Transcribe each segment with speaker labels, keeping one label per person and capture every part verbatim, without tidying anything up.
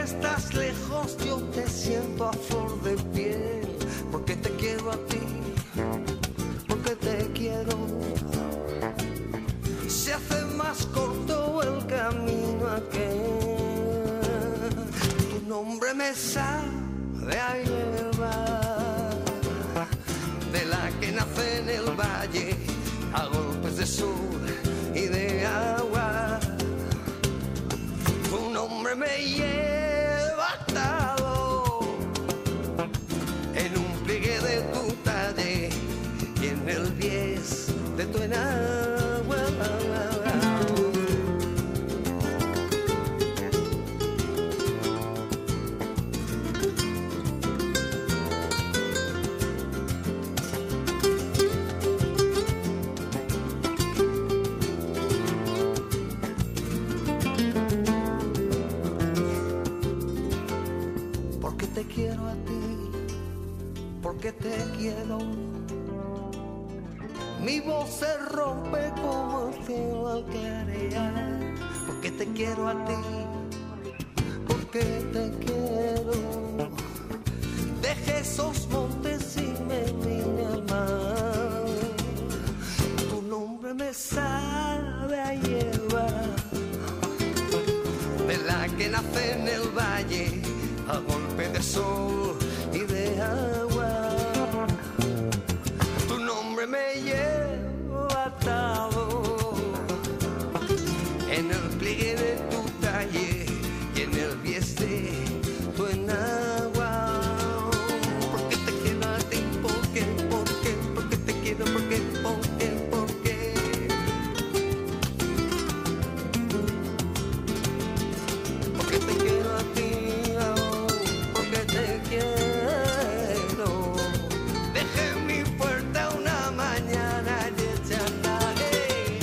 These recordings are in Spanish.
Speaker 1: estás lejos yo te siento a flor de piel, porque te quiero a ti, porque te quiero. Se hace más corto el camino aquel, tu nombre me sabe a hierba, de la que nace en el valle a golpes de sol y de agua. Tu nombre me lleva atado en un pliegue de tu talle y en el bies de tu enagua. Te quiero a ti, porque te quiero. Mi voz se rompe como el cielo al clarear, porque te quiero a ti, porque te quiero. Dejé esos montes y me vine al mar. Tu nombre me sabe a hierba, de la que nace en el valle a golpe de sol y de agua. Tu nombre me lleva atado en el pliegue de tu talle y en el bies de tu enagua. Porque te quiero a ti, porque, porque, porque te quiero, porque, porque, porque. Porque te quiero a ti. Te quiero. Dejé mi puerta una mañana de chantaje.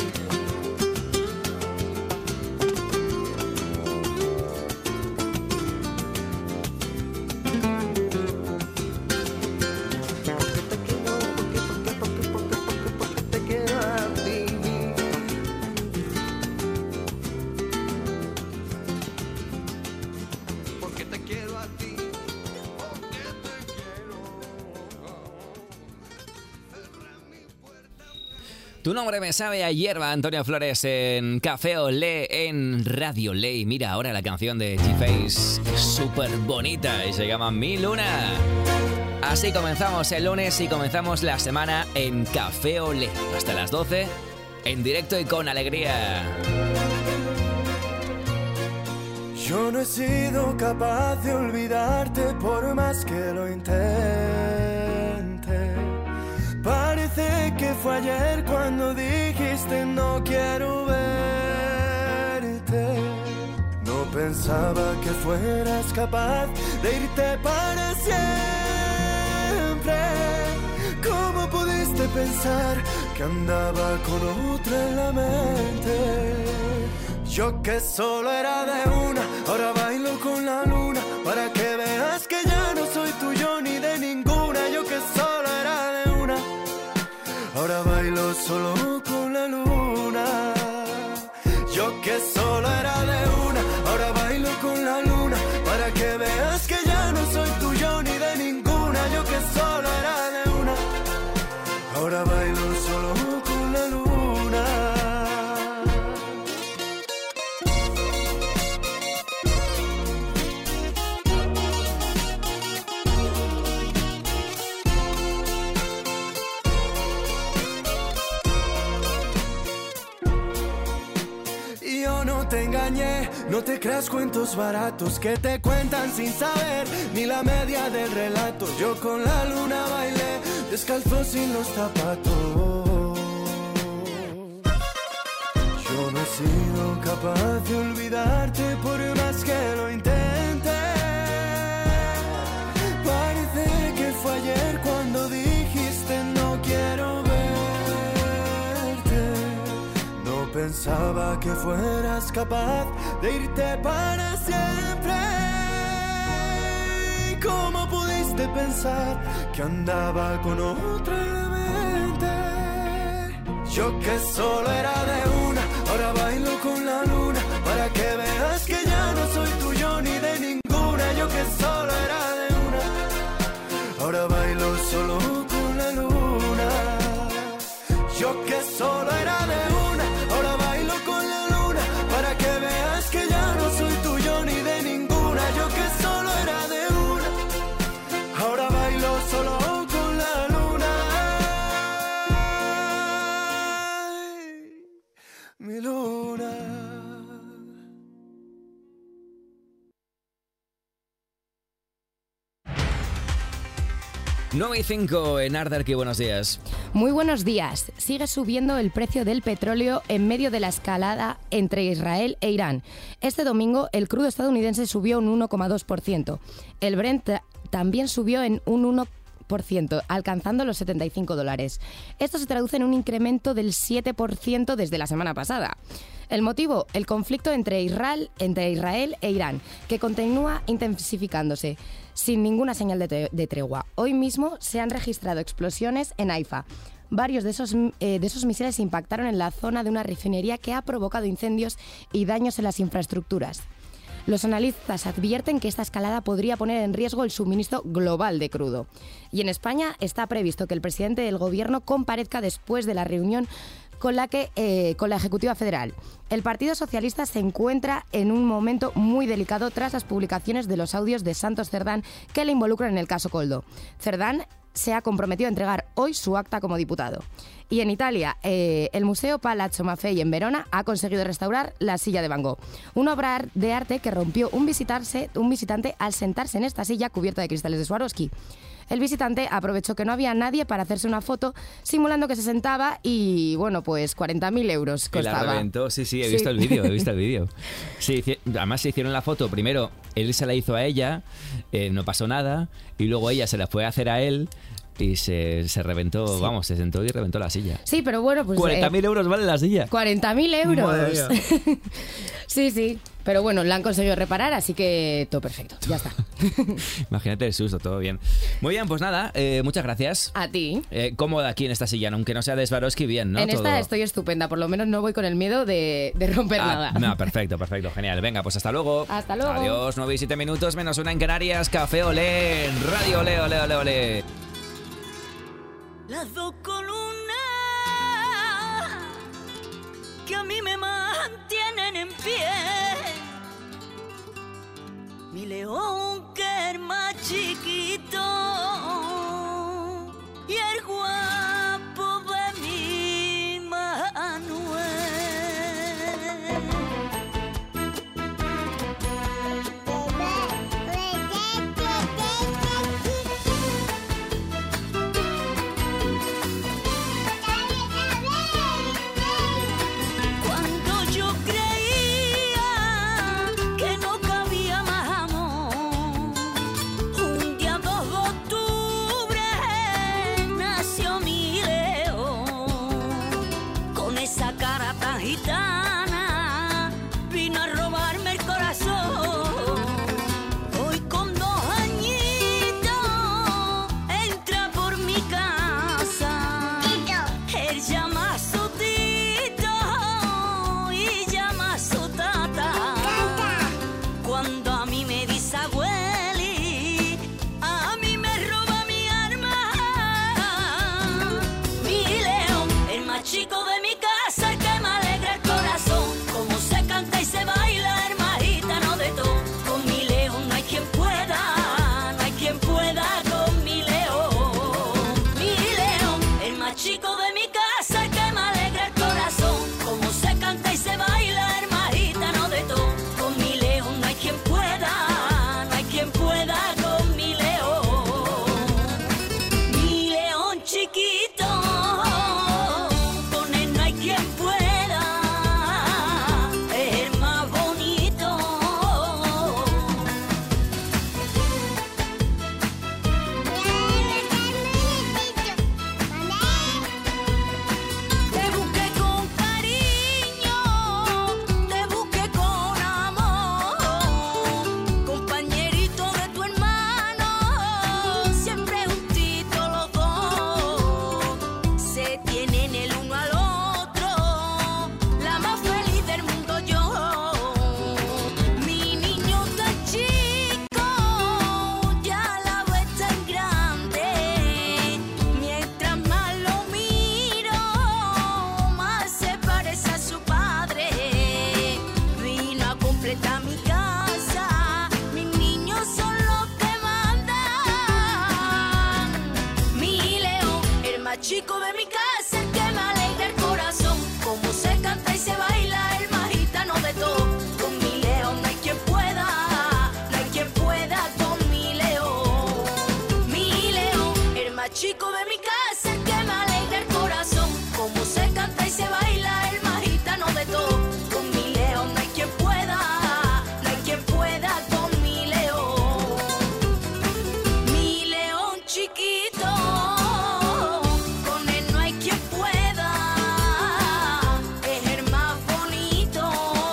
Speaker 1: Porque te quiero, porque, porque, porque, porque, porque, porque te quiero a ti. Porque te quiero a ti.
Speaker 2: Tu nombre me sabe a hierba, Antonio Flores en Café Olé en Radio Ley. Mira ahora la canción de G-Face, es súper bonita y se llama Mi Luna. Así comenzamos el lunes y comenzamos la semana en Café Olé. Hasta las doce, en directo y con alegría.
Speaker 3: Yo no he sido capaz de olvidarte por más que lo intente. Parece que fue ayer cuando dijiste no quiero verte. No pensaba que fueras capaz de irte para siempre. ¿Cómo pudiste pensar que andaba con otra en la mente? Yo que solo era de una, ahora bailo con la luna, para que veas que ya no soy tuyo ni de ninguna. Yo que solo era de una, ahora bailo solo con la luna. Yo que solo era de una, ahora bailo con la luna, para que veas que ya no soy tuyo ni de ninguna. Yo que solo era de una, ahora bailo solo con la luna. Te engañé, no te creas cuentos baratos que te cuentan sin saber ni la media del relato. Yo con la luna bailé, descalzo sin los zapatos. Yo no he sido capaz de olvidarte por más que lo intenté. Parece que fue ayer cuando dijiste no quiero verte. No pensaba que fueras capaz de irte para siempre. ¿Cómo pudiste pensar que andaba con otra en la mente? Yo que solo era de una, ahora bailo con la luna, para que veas que ya no soy tuyo ni de ningún.
Speaker 2: nueve y cinco en Ardarqui, buenos días.
Speaker 4: Muy buenos días. Sigue subiendo el precio del petróleo en medio de la escalada entre Israel e Irán. Este domingo el crudo estadounidense subió un uno coma dos por ciento. El Brent también subió en un uno por ciento, alcanzando los setenta y cinco dólares. Esto se traduce en un incremento del siete por ciento desde la semana pasada. El motivo, el conflicto entre Israel, entre Israel e Irán, que continúa intensificándose sin ninguna señal de, de tregua. Hoy mismo se han registrado explosiones en Haifa. Varios de esos, eh, de esos misiles impactaron en la zona de una refinería que ha provocado incendios y daños en las infraestructuras. Los analistas advierten que esta escalada podría poner en riesgo el suministro global de crudo. Y en España está previsto que el presidente del Gobierno comparezca después de la reunión con la, que, eh, con la Ejecutiva Federal. El Partido Socialista se encuentra en un momento muy delicado tras las publicaciones de los audios de Santos Cerdán que le involucran en el caso Coldo. Cerdán se ha comprometido a entregar hoy su acta como diputado. Y en Italia, eh, el Museo Palazzo Maffei en Verona ha conseguido restaurar la silla de Van Gogh, una obra de arte que rompió un, visitarse, un visitante al sentarse en esta silla cubierta de cristales de Swarovski. El visitante aprovechó que no había nadie para hacerse una foto, simulando que se sentaba y, bueno, pues cuarenta mil euros costaba.
Speaker 2: Y la reventó, sí, sí, he
Speaker 4: Sí.
Speaker 2: visto el vídeo, he visto el vídeo. Sí, además se hicieron la foto, primero él se la hizo a ella, eh, no pasó nada, y luego ella se la fue a hacer a él y se, se reventó,
Speaker 4: Sí.
Speaker 2: vamos, se sentó y reventó la silla.
Speaker 4: Sí, pero bueno, pues...
Speaker 2: cuarenta mil
Speaker 4: eh,
Speaker 2: euros vale la silla.
Speaker 4: cuarenta mil euros.
Speaker 2: Madre mía.
Speaker 4: Sí, sí. Pero bueno, la han conseguido reparar, así que todo perfecto. Ya está.
Speaker 2: Imagínate el susto, todo bien. Muy bien, pues nada, eh, muchas gracias.
Speaker 4: A ti.
Speaker 2: Eh, cómoda aquí en esta silla, aunque no sea de Swarovski, bien, ¿no?
Speaker 4: En esta
Speaker 2: Todo-
Speaker 4: estoy estupenda, por lo menos no voy con el miedo de, de romper
Speaker 2: Ah,
Speaker 4: nada.
Speaker 2: no, perfecto, perfecto, genial. Venga, pues hasta luego.
Speaker 4: Hasta luego.
Speaker 2: Adiós, nueve y siete minutos, menos una en Canarias. Café Olé, en Radio Olé, Olé, Olé, Olé.
Speaker 5: Las dos columnas que a mí me mantienen en pie. Mi león que es más chiquito y el guapo de mi Manuel. Cuando yo creía que no cabía más amor, un día dos de octubre nació mi león. Con esa cara tan gitana vino a robarme el corazón. Hoy con dos añitos entra por mi casa. Él llama a su tito y llama a su tata. Cuando a mí me dice abueli, a mí me roba mi alma. Mi león, el más chico de mi casa, el que me alegra el corazón. Como se canta y se baila, el más gitano de todo. Con mi león no hay quien pueda, no hay quien pueda con mi león. Mi león, el más chico de mi casa, el que me alegra el corazón. Como se canta y se baila, el más gitano de todo. Con mi león no hay quien pueda, no hay quien pueda con mi león. Mi león chiquito, con él no hay quien pueda, es el más bonito. Te busqué con cariño, te busqué con amor, compañerito de tu hermano, siempre juntito los dos. Se tienen el uno al otro, la más feliz del mundo yo. Mi niño tan chico, ya la vez tan grande. Mientras más lo miro, más se parece a su padre. Vino a completar mi casa, mis niños son los que mandan. Mi león, el más chico de mi casa, el que me alegra el corazón. Como se canta y se baila, el más gitano de todo. Con mi león no hay quien pueda, no hay quien pueda con mi león. Mi león, el chico de mi casa, el que me alegra el corazón. Como se canta y se baila, el más gitano de todo. Con mi león no hay quien pueda, no hay quien pueda con mi león. Mi león chiquito, con él no hay quien pueda, es el más bonito.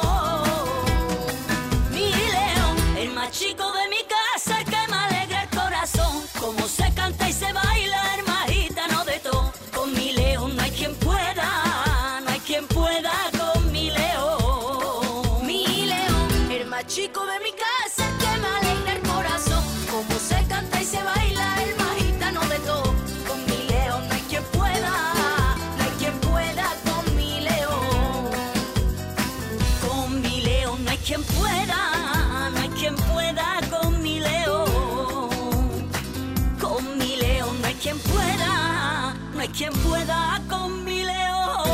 Speaker 5: Mi león, el más chico de mi casa, el que me alegra el corazón. Como se canta y se baila, el más gitano de todo. Con mi león no hay quien pueda, no hay quien pueda con mi león. Mi león, el más chico de mi casa, el que me alegra el corazón. Como se canta y se baila, el más gitano de todo. Con mi león no hay quien pueda, no hay quien pueda con mi león. Con mi león no hay quien pueda, no hay quien pueda con mi león. Con mi león no hay quien pueda, no hay quien pueda con mi león.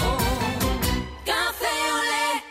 Speaker 5: Café Olé.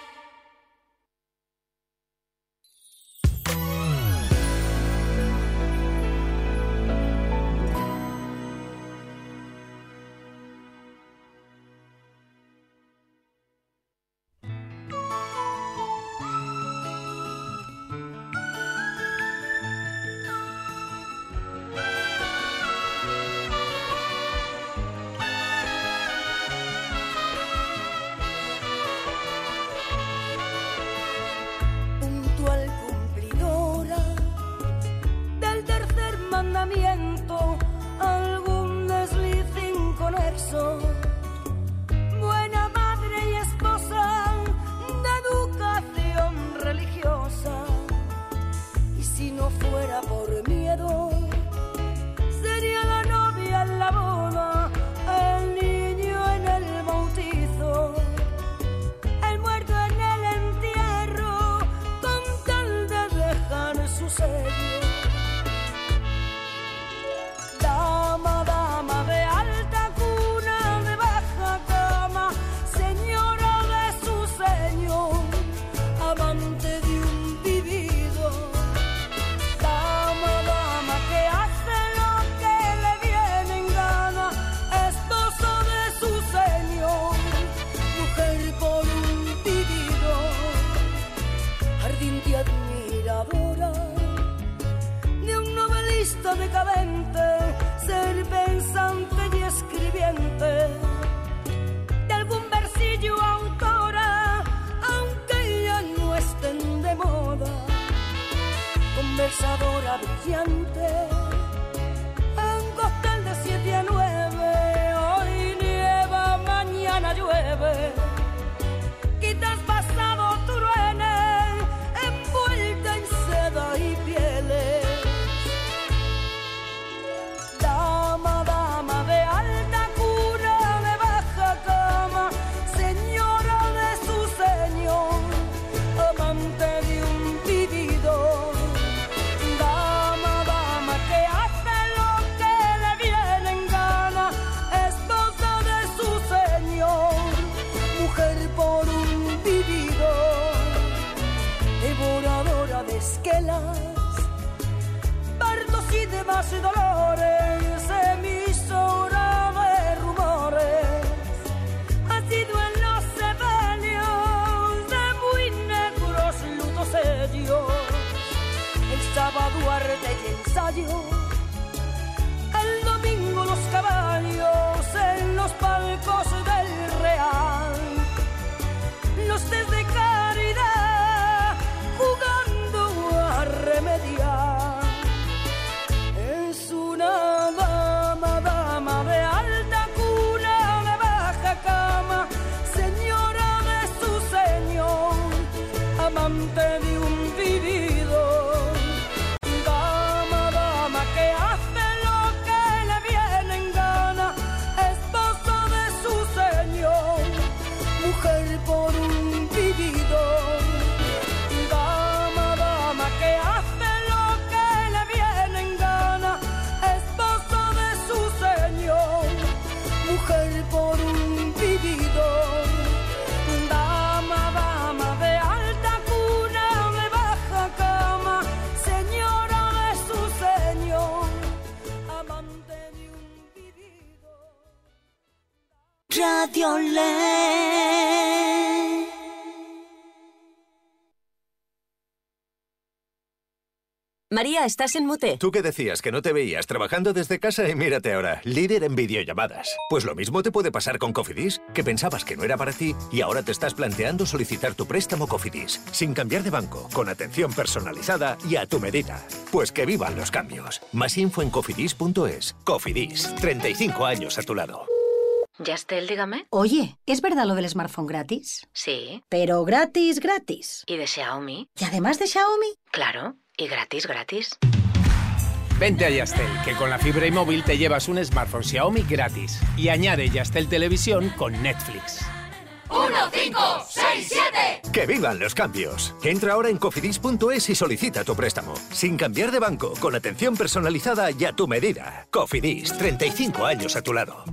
Speaker 6: Puntual cumplidora del tercer mandamiento, algún desliz inconexo. Buena madre y esposa de educación religiosa. Y si no fuera por miedo, sería la novia en la boda, el niño en el bautizo, el muerto en el entierro, con tal de dejar su sello. Dama, dama de alta cuna, de baja cama, señora de su señor, amante de un vivido. Dama, dama que hace lo que le viene en gana, esposa de su señor, mujer por un vivido, ardiente admiradora de un novelista decadente, ser pensante y escribiente, de algún versillo autora, aunque ya no estén de moda, conversadora brillante, en cóctel de siete a nueve, hoy nieva, mañana llueve, quizás pasado truene, envuelta en seda y pieles. Dama, dama de alta cuna, de baja cama, señora de su señor, amante de un vivido. Dama, dama que hace lo que le viene en gana, esposa de su señor, mujer por un vivido, devoradora de esquelas, partos y demás dolores, emisora de rumores, ha sido en los sepelios de muy negros lutos ellos, el sábado arte y ensayo, el domingo los caballos en los palcos del Real, los test de caridad jugando a remediar. Es una dama, dama de alta cuna, de baja cama, señora de su señor, amante de un vivido. Dama, dama que hace lo que le viene en gana, esposa de su señor, mujer por un vivido.
Speaker 5: Radio Ley.
Speaker 7: María, estás en mute.
Speaker 8: ¿Tú qué decías? Que no te veías trabajando desde casa y mírate ahora, líder en videollamadas. Pues lo mismo te puede pasar con Cofidis, que pensabas que no era para ti y ahora te estás planteando solicitar tu préstamo Cofidis, sin cambiar de banco, con atención personalizada y a tu medida. Pues que vivan los cambios. Más info en cofidis punto es. Cofidis, treinta y cinco años a tu lado.
Speaker 9: Yastel, dígame.
Speaker 10: Oye, ¿es verdad lo del smartphone gratis?
Speaker 9: Sí.
Speaker 10: Pero gratis, gratis.
Speaker 9: ¿Y de Xiaomi?
Speaker 10: ¿Y además de Xiaomi?
Speaker 9: Claro, y gratis, gratis.
Speaker 11: Vente a Yastel, que con la fibra y móvil te llevas un smartphone Xiaomi gratis. Y añade Yastel Televisión con Netflix.
Speaker 12: uno, cinco, seis, siete.
Speaker 8: ¡Que vivan los cambios! Entra ahora en cofidis punto es y solicita tu préstamo. Sin cambiar de banco, con atención personalizada y a tu medida. Cofidis, treinta y cinco años a tu lado.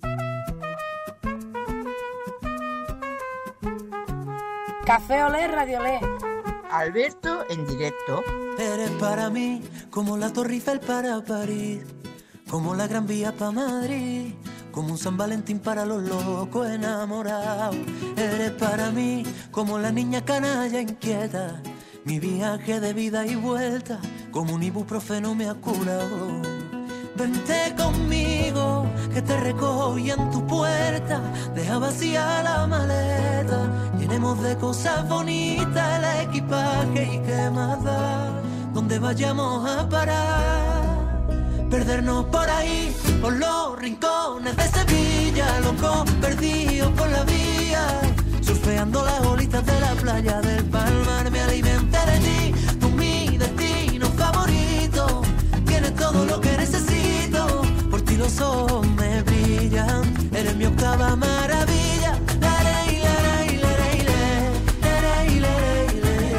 Speaker 6: Café Olé, Radio Olé.
Speaker 13: Alberto en directo.
Speaker 1: Eres para mí como la Torre Eiffel para París, como la Gran Vía para Madrid, como un San Valentín para los locos enamorados. Eres para mí como la niña canalla inquieta, mi viaje de vida y vuelta, como un ibuprofeno me ha curado. Vente conmigo, que te recojo y en tu puerta deja vacía la maleta. Llenemos de cosas bonitas el equipaje y qué más da, donde vayamos a parar. Perdernos por ahí, por los rincones de Sevilla, locos perdidos por la vía, surfeando las olitas de la playa del Palmar. Me alimenté de ti, tú mi destino favorito. Tienes todo lo que necesito, por ti los ojos me brillan. Eres mi octava maravilla. La ley, la ley, la ley, la ley, la ley,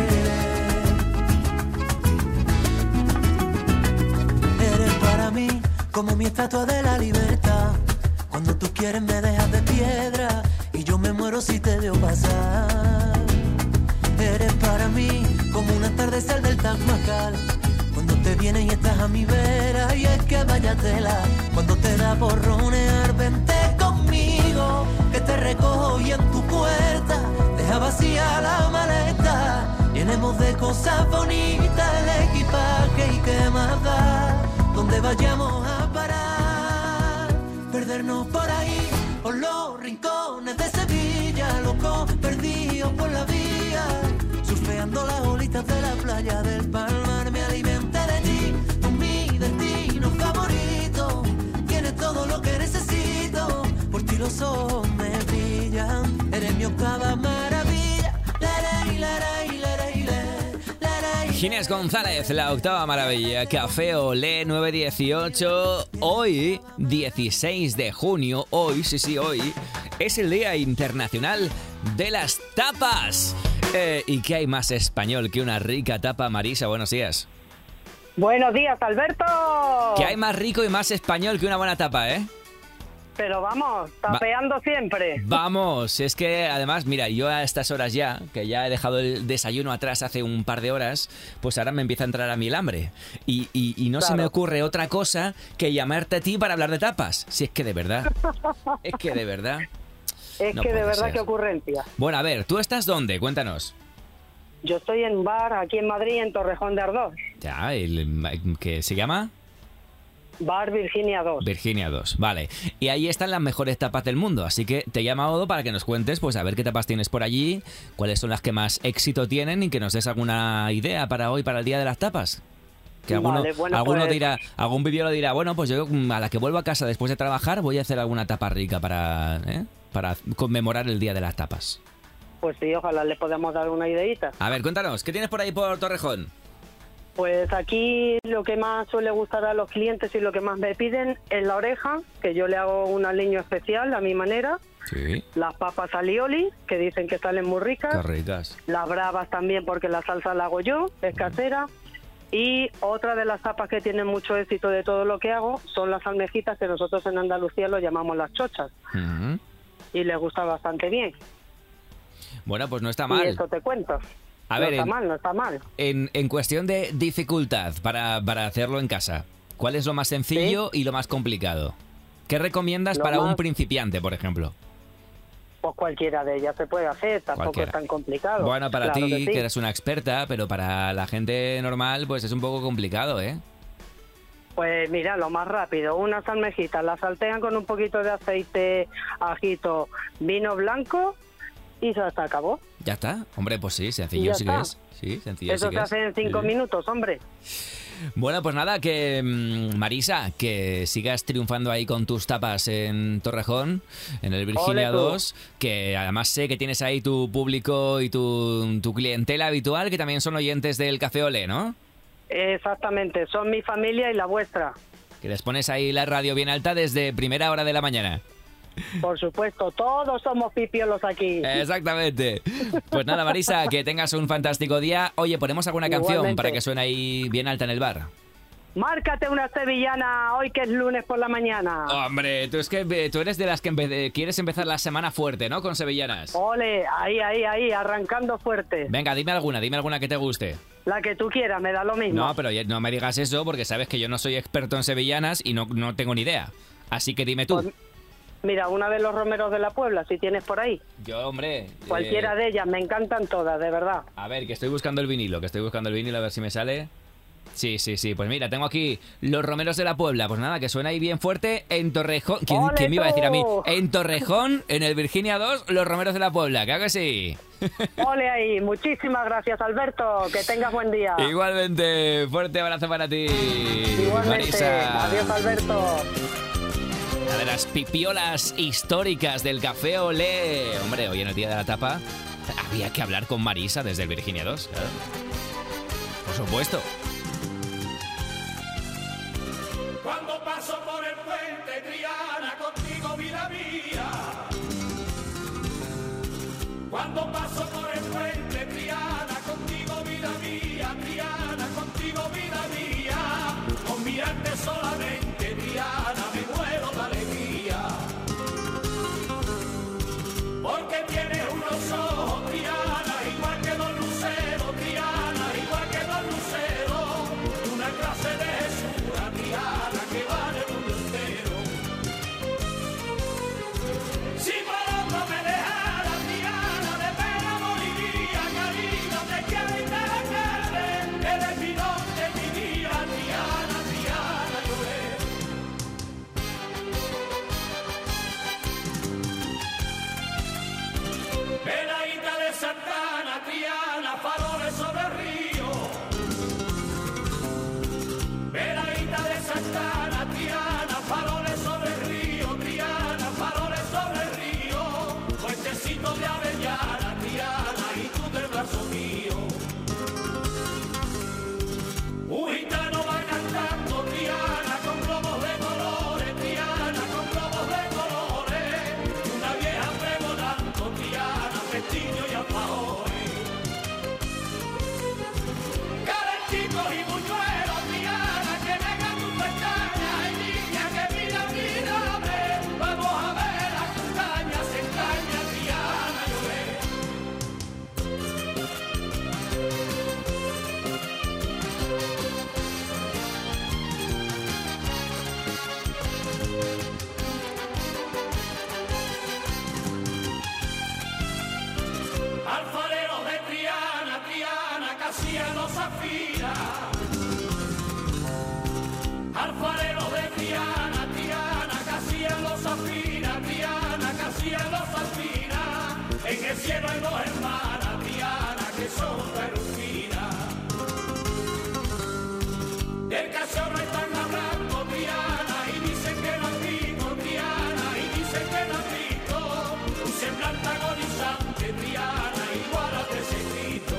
Speaker 1: la ley. Eres para mí como mi estatua de la libertad. Cuando tú quieres me dejas de piedra y yo me muero si te veo pasar. Eres para mí como un atardecer del Taj Mahal, cuando te vienes y estás a mi vera, y es que vaya tela, cuando te da por ronear. Vente conmigo, que te recojo y en tu puerta deja vacía la maleta. Llenemos de cosas bonitas el equipaje y qué más da, donde vayamos a parar. Perdernos por ahí, por los rincones de Sevilla, locos perdidos por la vía, surfeando las olitas de la playa del Palmar. Me alimenté de ti, tú mi destino favorito. Tienes todo lo que necesito, por ti los ojos me brillan. Eres mi octava maravilla. La, la, la, la, la, la, la, la.
Speaker 2: Ginés González, la octava maravilla. Café Olé nueve dieciocho. Hoy, dieciséis de junio, hoy, sí, sí, hoy, es el Día Internacional de las Tapas. Eh, ¿Y qué hay más español que una rica tapa? Marisa, buenos días.
Speaker 6: Buenos días, Alberto.
Speaker 2: ¿Qué hay más rico y más español que una buena tapa, eh?
Speaker 6: Pero vamos, tapeando Va- siempre.
Speaker 2: Vamos, es que además, mira, yo a estas horas ya, que ya he dejado el desayuno atrás hace un par de horas, pues ahora me empieza a entrar a mí el hambre. Y, y, y no claro. se me ocurre otra cosa que llamarte a ti para hablar de tapas. Si es que de verdad, es que de verdad...
Speaker 6: Es
Speaker 2: no
Speaker 6: que de verdad,
Speaker 2: ser.
Speaker 6: qué ocurrencia.
Speaker 2: Bueno, a ver, ¿tú estás dónde? Cuéntanos.
Speaker 6: Yo estoy en un bar aquí en Madrid, en Torrejón de Ardoz.
Speaker 2: Ya, el, ¿qué se llama?
Speaker 6: Bar Virginia dos.
Speaker 2: Virginia dos, vale. Y ahí están las mejores tapas del mundo, así que te he llamado para que nos cuentes, pues a ver qué tapas tienes por allí, cuáles son las que más éxito tienen y que nos des alguna idea para hoy, para el Día de las Tapas. Que alguno,
Speaker 6: vale, bueno,
Speaker 2: alguno
Speaker 6: pues...
Speaker 2: dirá, algún vídeo lo dirá, bueno, pues yo a la que vuelvo a casa después de trabajar voy a hacer alguna tapa rica para, ¿eh? para conmemorar el Día de las Tapas.
Speaker 6: Pues sí, ojalá le podamos dar una ideita.
Speaker 2: A ver, cuéntanos, ¿qué tienes por ahí por Torrejón?
Speaker 6: Pues aquí lo que más suele gustar a los clientes y lo que más me piden es la oreja, que yo le hago un aliño especial a mi manera.
Speaker 2: Sí.
Speaker 6: Las papas alioli, que dicen que salen muy ricas.
Speaker 2: Qué ricas.
Speaker 6: Las bravas también, porque la salsa la hago yo, es casera. Y otra de las tapas que tienen mucho éxito de todo lo que hago son las almejitas, que nosotros en Andalucía lo llamamos las chochas.
Speaker 2: Uh-huh.
Speaker 6: Y les gusta bastante bien.
Speaker 2: Bueno, pues no está mal.
Speaker 6: Y eso te cuento.
Speaker 2: A
Speaker 6: no
Speaker 2: ver,
Speaker 6: está
Speaker 2: en,
Speaker 6: mal, no está mal.
Speaker 2: En, en cuestión de dificultad para, para hacerlo en casa, ¿cuál es lo más sencillo ¿Sí? y lo más complicado? ¿Qué recomiendas lo para más... un principiante, por ejemplo?
Speaker 6: Pues cualquiera de ellas se puede hacer, tampoco
Speaker 2: Cualquiera.
Speaker 6: es tan complicado.
Speaker 2: Bueno, para
Speaker 6: Claro
Speaker 2: ti,
Speaker 6: que
Speaker 2: que,
Speaker 6: sí.
Speaker 2: eres una experta, pero para la gente normal, pues es un poco complicado, ¿eh?
Speaker 6: Pues mira, lo más rápido, unas almejitas, las saltean con un poquito de aceite, ajito, vino blanco y se hasta acabó.
Speaker 2: Ya está. Hombre, pues sí,
Speaker 6: Y
Speaker 2: sencillo
Speaker 6: ya
Speaker 2: sí que
Speaker 6: está.
Speaker 2: es. Sí, sencillo
Speaker 6: Eso
Speaker 2: sí que
Speaker 6: se
Speaker 2: es.
Speaker 6: hace en cinco
Speaker 2: Sí.
Speaker 6: minutos, hombre.
Speaker 2: Bueno, pues nada, que mm, Marisa, que sigas triunfando ahí con tus tapas en Torrejón, en el Virginia
Speaker 6: Ole tú.
Speaker 2: dos, que además sé que tienes ahí tu público y tu, tu clientela habitual, que también son oyentes del Café Olé, ¿no?
Speaker 6: Exactamente, son mi familia y la vuestra.
Speaker 2: Que les pones ahí la radio bien alta desde primera hora de la mañana.
Speaker 6: Por supuesto, todos somos pipiolos aquí.
Speaker 2: Exactamente. Pues nada, Marisa, que tengas un fantástico día. Oye, ponemos alguna canción
Speaker 6: Igualmente.
Speaker 2: para que suene ahí bien alta en el bar.
Speaker 6: Márcate una sevillana hoy que es lunes por la mañana.
Speaker 2: Hombre, tú es que eh, tú eres de las que empe- eh, quieres empezar la semana fuerte, ¿no? Con sevillanas.
Speaker 6: Ole, ahí, ahí, ahí, arrancando fuerte.
Speaker 2: Venga, dime alguna, dime alguna que te guste.
Speaker 6: La que tú quieras, me da lo mismo.
Speaker 2: No, pero ya no me digas eso porque sabes que yo no soy experto en sevillanas y no, no tengo ni idea. Así que dime tú.
Speaker 6: Pues, mira, una de los romeros de la Puebla, si tienes por ahí.
Speaker 2: Yo, hombre...
Speaker 6: Cualquiera
Speaker 2: eh,
Speaker 6: de ellas, me encantan todas, de verdad.
Speaker 2: A ver, que estoy buscando el vinilo, que estoy buscando el vinilo a ver si me sale. Sí, sí, sí. Pues mira, tengo aquí Los Romeros de la Puebla. Pues nada, que suena ahí bien fuerte en Torrejón. ¿Quién,
Speaker 6: ¡Ole
Speaker 2: quién me iba a decir a mí?
Speaker 6: tú!
Speaker 2: En Torrejón, en el Virginia dos, Los Romeros de la Puebla. Claro que sí.
Speaker 6: Ole ahí, muchísimas gracias, Alberto. Que tengas buen día.
Speaker 2: Igualmente, fuerte abrazo para ti.
Speaker 6: Igualmente.
Speaker 2: Marisa.
Speaker 6: Adiós, Alberto.
Speaker 2: Una de las pipiolas históricas del Café Olé. Hombre, hoy en el Día de la Tapa había que hablar con Marisa desde el Virginia dos. Claro. Por supuesto.
Speaker 14: Cuando paso por el puente, Triana, contigo, vida mía. Cuando paso por el puente, Triana, contigo, vida mía. Triana, contigo, vida mía. Con mirarte solamente, Triana, me muero de alegría. Porque tienes unos ojos, Triana, igual que Don Lucero, Triana, igual que Don Lucero. Una clase de Jesús, Triana, que vale el mundo entero. Si por otro me dejara, Triana, de pena moriría, cariño, te quiero y te quiere. Eres mi don de mi vida, Triana, Triana, lloré. Veladita de Santana, Triana, faroles sobre el río. Veladita de Santana, Triana, faroles sobre el río. Triana, faroles sobre el río. Puentecito de Avellana, Triana, y tú del brazo mío. Un gitano va cantando, Triana, con globos de colores. Triana, con globos de colores. Una vieja pregonando, Triana, vestido y alfajores. Calentitos y buñuelos, Triana, que vengan tus pestañas. Ay, niña, que mira, mírame. Vamos a ver las castañas, se engaña, Triana, lloré. Alfarero de Triana, Triana, Casiano Zafira. Alfarero de Triana, Triana, Casiano Zafira, Triana, Casiano Zafira. En el cielo hay dos hermanas, Triana, que son peruquinas. Del casiano están hablando, Triana, y dicen que no han visto, Triana, y dicen que no han visto. Un semblante agonizante, Triana, igual a Jesucristo.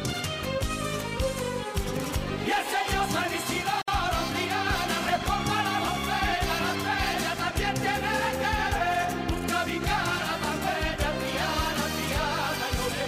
Speaker 14: Y el señor San Isidoro, Triana, responda la botella, la bella también tiene que ver. Nunca vi cara tan bella, Triana, Triana, lloré.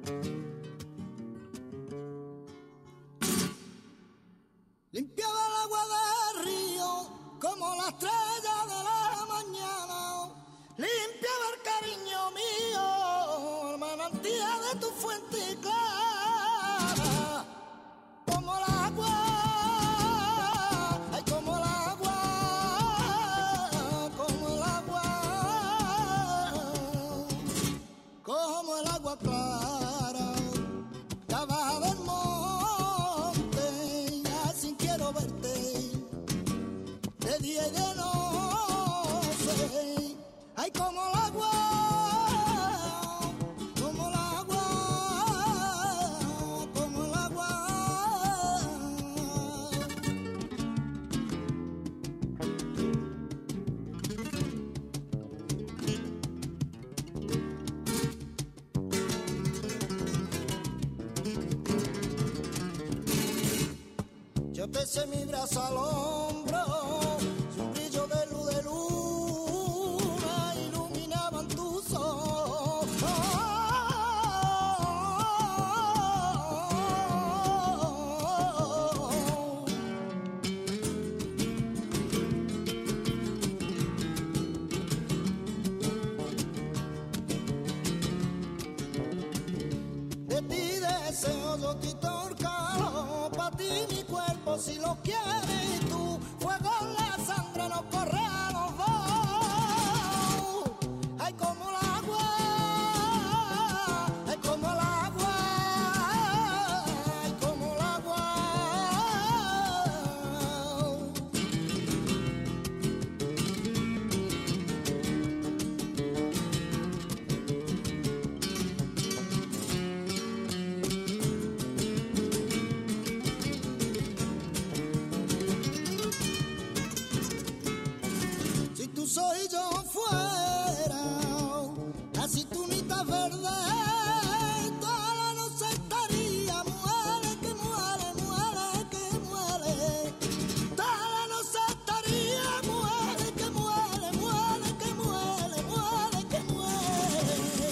Speaker 3: Limpiaba el agua del río como la estrella de la mañana. Limpiaba el cariño mío, el manantial de tu fuente clara. Como el agua, ay, como el agua, como el agua, como el agua clara. Abajo del monte, así quiero verte, de día y de noche. Ay, como el agua, como el agua, como el agua. Yo te eché mi brazo al hombro, un brillo de luz de luna iluminaban tus ojos. De ti deseo yo quitar caro, pa' ti mi cuerpo si lo quieres tú. Fuego en la sangre nos corre a los dos. Ay, como el agua, ay, como el agua, ay, como el agua. Si tú soy yo fuera, así tunita verde, toda la noche estaría, muere que muere, muere que muere. Toda la noche estaría, muere que muere, muere que muere, muere que muere.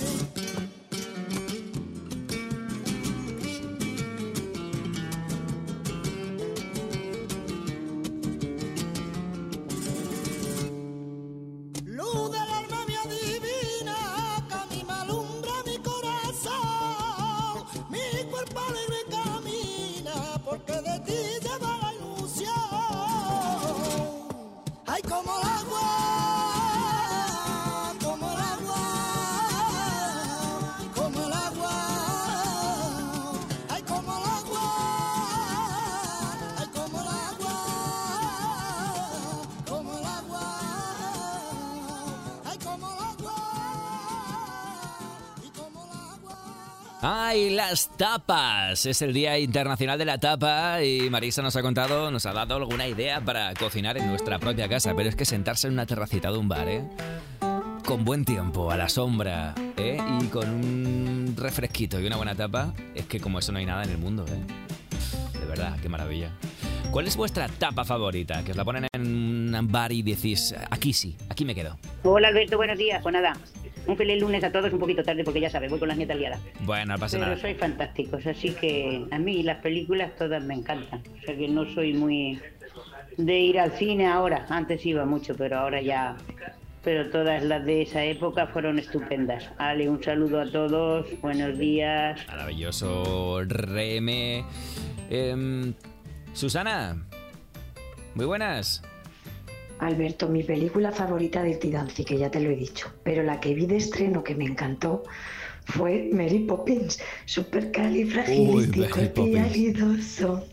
Speaker 3: Luz del alma mía divina, que a mí me alumbra mi corazón. Mi cuerpo alegre camina, porque de ti lleva la ilusión. Ay, como el agua, como el agua, como el agua. Ay, como el agua, ay, como el agua, como el agua. Ay, como el agua, y como el agua.
Speaker 2: ¡Ay, las tapas! Es el Día Internacional de la Tapa y Marisa nos ha contado, nos ha dado alguna idea para cocinar en nuestra propia casa, pero es que sentarse en una terracita de un bar, ¿eh? Con buen tiempo, a la sombra, ¿eh? Y con un refresquito y una buena tapa, es que como eso no hay nada en el mundo, ¿eh? De verdad, qué maravilla. ¿Cuál es vuestra tapa favorita? Que os la ponen en un bar y decís, aquí sí, aquí me quedo.
Speaker 15: Hola Alberto, buenos días. Pues nada, un feliz lunes a todos, un poquito tarde porque ya sabes, voy con las nietas liadas.
Speaker 2: Bueno, no pasa
Speaker 15: Pero
Speaker 2: nada.
Speaker 15: sois fantásticos, así que a mí las películas todas me encantan. O sea que no soy muy de ir al cine ahora. Antes iba mucho, pero ahora ya... Pero todas las de esa época fueron estupendas. Ale, un saludo a todos, buenos días.
Speaker 2: Maravilloso, Reme. Eh, Susana, muy buenas.
Speaker 16: Alberto, mi película favorita de Dirty Dancing, que ya te lo he dicho, pero la que vi de estreno que me encantó fue Mary Poppins, supercalifragilisticoespialidoso.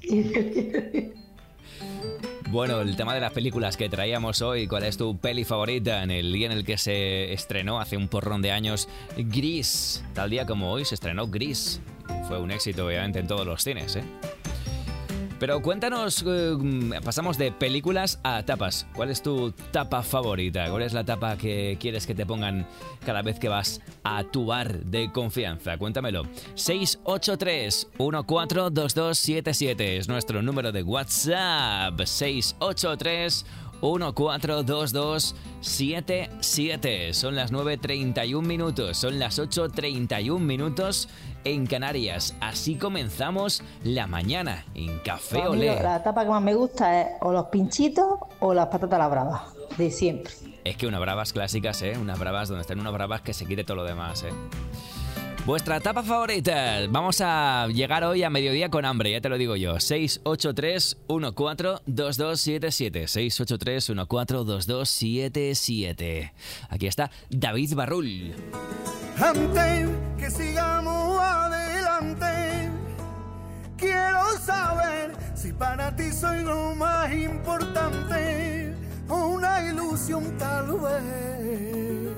Speaker 2: Bueno, el tema de las películas que traíamos hoy, ¿cuál es tu peli favorita? En el día en el que se estrenó hace un porrón de años Gris, tal día como hoy se estrenó Gris. Fue un éxito obviamente en todos los cines, ¿eh? Pero cuéntanos, eh, pasamos de películas a tapas. ¿Cuál es tu tapa favorita? ¿Cuál es la tapa que quieres que te pongan cada vez que vas a tu bar de confianza? Cuéntamelo. seis ocho tres, uno cuatro dos dos siete siete es nuestro número de WhatsApp. seis ocho tres, uno cuatro dos dos siete siete. Son las nueve treinta y un minutos, son las ocho treinta y un minutos en Canarias. Así comenzamos la mañana en Café
Speaker 17: Pues a mí
Speaker 2: Olé.
Speaker 17: la tapa que más me gusta es o los pinchitos o las patatas a la brava, de siempre.
Speaker 2: Es que unas bravas clásicas, ¿eh? Unas bravas donde estén unas bravas que se quite todo lo demás, ¿eh? Vuestra tapa favorita. Vamos a llegar hoy a mediodía con hambre, ya te lo digo yo. seis ocho tres uno cuatro dos dos siete siete. seis ocho tres uno cuatro dos dos siete siete. Aquí está David Barrul.
Speaker 3: Antes que sigamos adelante, quiero saber si para ti soy lo más importante o una ilusión tal vez.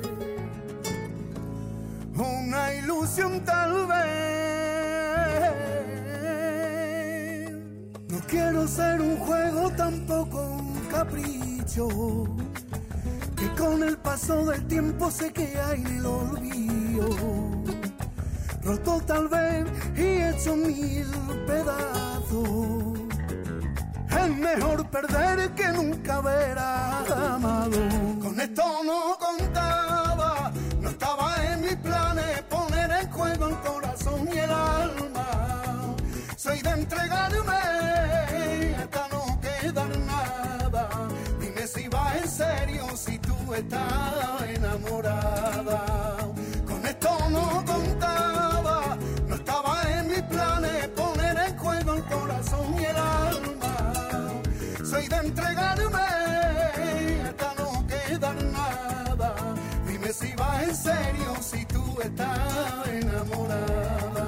Speaker 3: Una ilusión tal vez. No quiero ser un juego, tampoco un capricho, que con el paso del tiempo se queda en el olvido. Roto tal vez y hecho mil pedazos. Es mejor perder que nunca haber amado. Con esto no contaba, no estaba en mis planes poner en juego el corazón y el alma. Soy de entregarme hasta no quedar nada. Dime si va en serio, si tú estás enamorada. Con esto no contaba, no estaba en mis planes poner en juego el corazón y el alma. Soy de entregarme hasta no quedar nada. Dime si va en serio, si tú estás enamorada.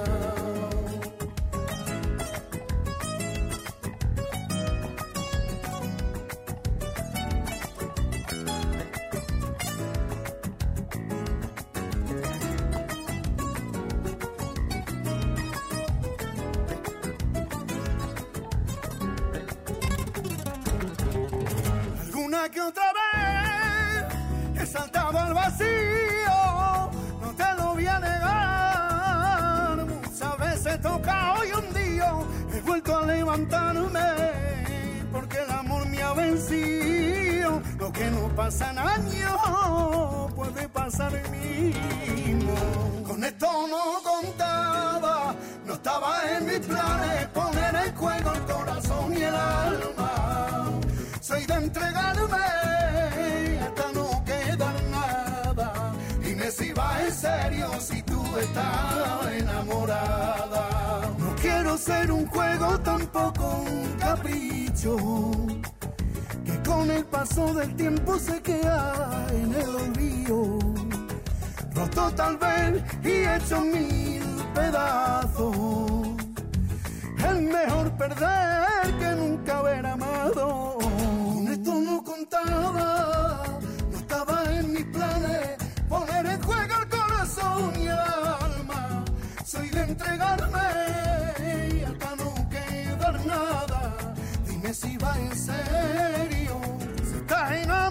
Speaker 3: Alguna que otra vez he saltado al vacío, no te lo voy a negar. Muchas veces he tocado y hundido, he vuelto a levantarme, porque el amor me ha vencido. Lo que no pasa en años puede pasar en mí mismo. Con esto no contaba, no estaba en mis planes poner en juego el corazón y el alma. Soy de entregarme hasta no quedar nada. Dime si va en serio, si tú estás enamorada. No quiero ser un juego, tampoco un capricho, que con el paso del tiempo se queda en el olvido. Roto tal vez y hecho mil pedazos. Es mejor perder que nunca haber amado. Con esto no contaba, no estaba en mis planes poner en juego el corazón y el alma. Soy de entregarme hasta no quedar nada. Dime si va en serio, si estás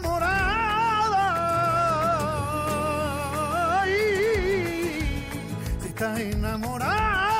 Speaker 3: enamorada. Ay, si estás enamorada.